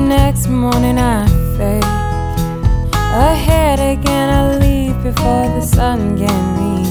next morning I fake ahead again, I leave before the sun can meet